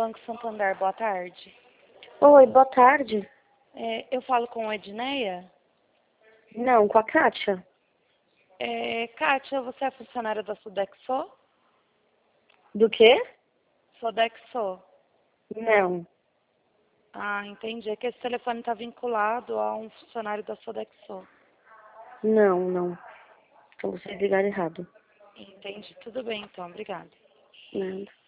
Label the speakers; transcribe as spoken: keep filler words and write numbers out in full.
Speaker 1: Banco Santander, boa tarde.
Speaker 2: Oi, boa tarde.
Speaker 1: É, eu falo com a Edneia?
Speaker 2: Não, com a Kátia.
Speaker 1: É, Kátia, você é funcionária da Sodexo?
Speaker 2: Do quê?
Speaker 1: Sodexo.
Speaker 2: Não.
Speaker 1: Ah, entendi. É que esse telefone está vinculado a um funcionário da Sodexo.
Speaker 2: Não, não. Então vocês ligaram errado.
Speaker 1: Entendi. Tudo bem, então. Obrigada.
Speaker 2: Nada.